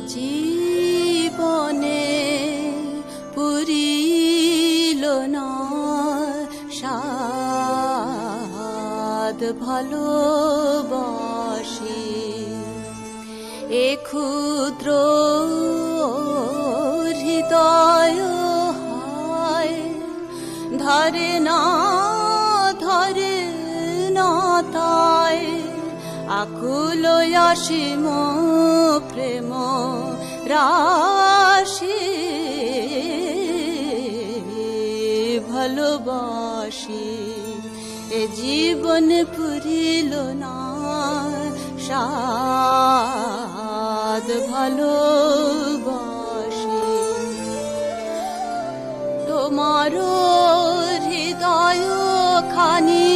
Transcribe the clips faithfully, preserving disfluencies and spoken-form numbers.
জীবনে পুরিল না সাদ ভালোবাসি, এ ক্ষুদ্র হৃদয় হায় ধরে না ধরে না তাই আকুল অসীম প্রেম রাশি ভালোবাসি, এ জীবন পুরিল না সাদ ভালোবাসি। তোমার হৃদয় খানি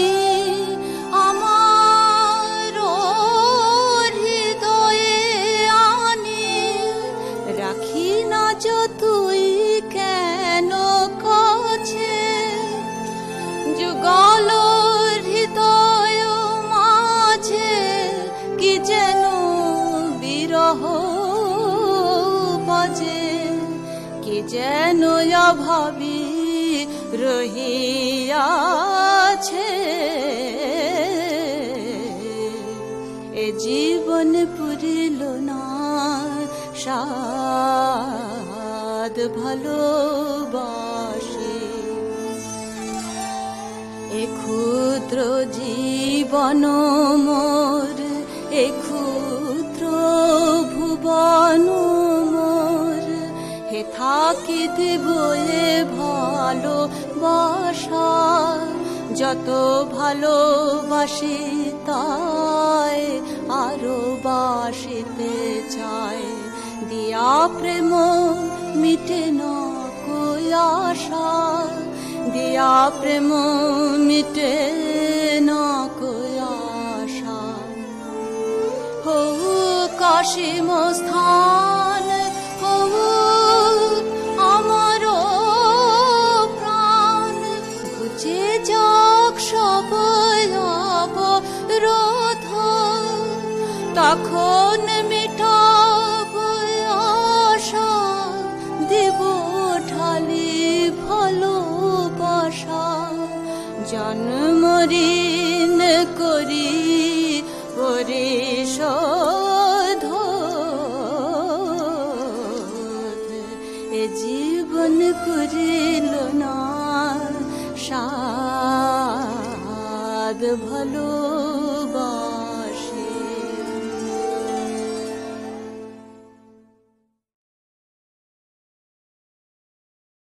আমার হৃদয়ে আনি, রাখি না যতই কেন কাছে, যুগল হৃদয় মাঝে কি যেন বিরহ বাজে, কি যেন অভাবী রহিয়াছে, এ জীবন পুরিল না সাদ ভালোবাসি। এ ক্ষুদ্র জীবন মোর, এ ক্ষুদ্র ভুবন মোর, হে থাকি দিব এ ভালোবাসা, যত ভালোবাসি তাই আরো বাসিতে চাই, দিয়া প্রেম মিটে না কই আশা, দিয়া প্রেম মিটে না কই আশা। হো কাশিম স্থান হো আমার প্রাণ, ঘুচে যাক সব অবরোধ, তখন মিটাব আশা, দিব ঢালি ভালোবাসা, জন্ম ঋণ করি পরিশোধ, এ জীবন পুরিল না সাদ ভালো।